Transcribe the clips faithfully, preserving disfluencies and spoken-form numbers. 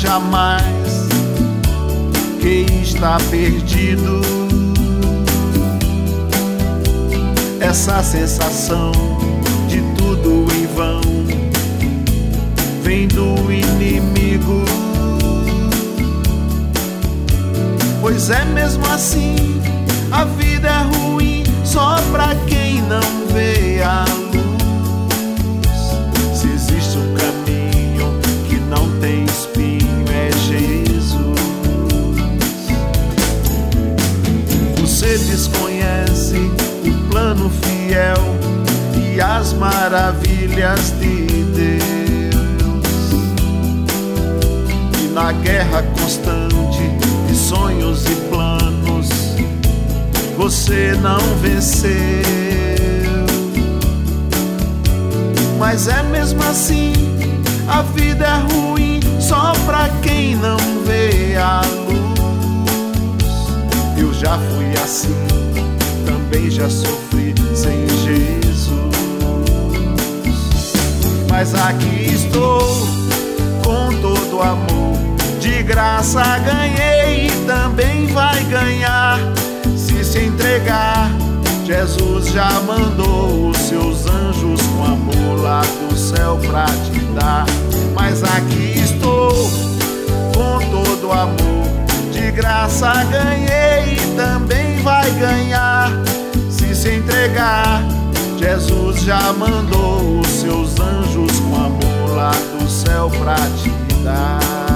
jamais que está perdido. Essa sensação de tudo em vão vem do inimigo. Pois é mesmo assim, a vida é ruim só pra quem não vê a luz. Se existe um caminho que não tem espinho, é Jesus. Você desconhece o plano fiel e as maravilhas de Deus. E na guerra constante de sonhos e planos, você não venceu. Mas é mesmo assim, a vida é ruim só pra quem não vê a luz. Eu já fui assim, também já sofri sem Jesus. Mas aqui estou com todo amor, de graça ganhei e também vai ganhar. Se se entregar, Jesus já mandou os seus anjos com amor lá do céu pra te dar. Mas aqui estou com todo amor, de graça ganhei e também vai ganhar. Se se entregar, Jesus já mandou os seus anjos com amor lá do céu pra te dar.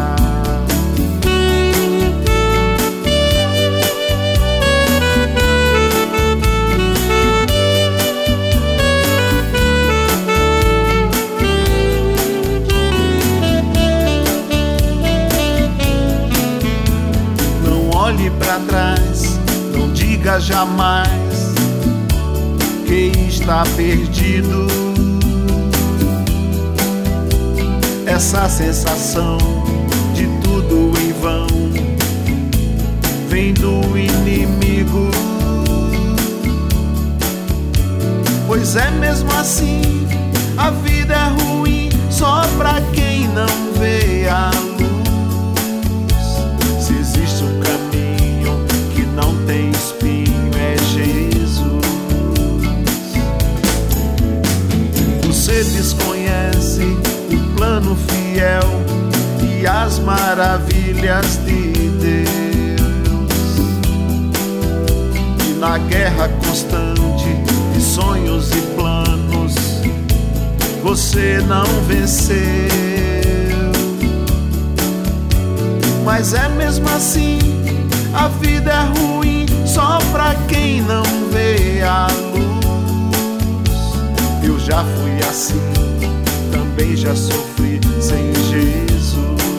Olhe pra trás, não diga jamais que está perdido. Essa sensação de tudo em vão vem do inimigo. Pois é mesmo assim, a vida é ruim só pra quem não vê a luz. Se existe um caminho que não tem espinho, é Jesus. Você desconhece o plano fiel e as maravilhas de Deus. E na guerra constante de sonhos e planos, você não venceu. Mas é mesmo assim, a vida é ruim só pra quem não vê a luz. Eu já fui assim, também já sofri sem Jesus.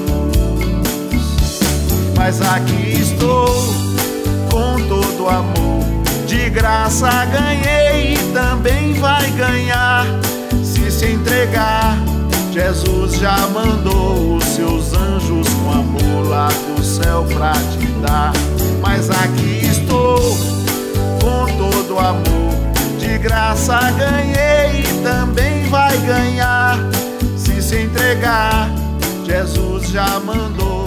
Mas aqui estou com todo amor, de graça ganhei e também vai ganhar. Se se entregar, Jesus já mandou os seus anjos com amor lá do céu pra te dar. Mas aqui estou com todo amor, de graça ganhei e também vai ganhar. Se se entregar, Jesus já mandou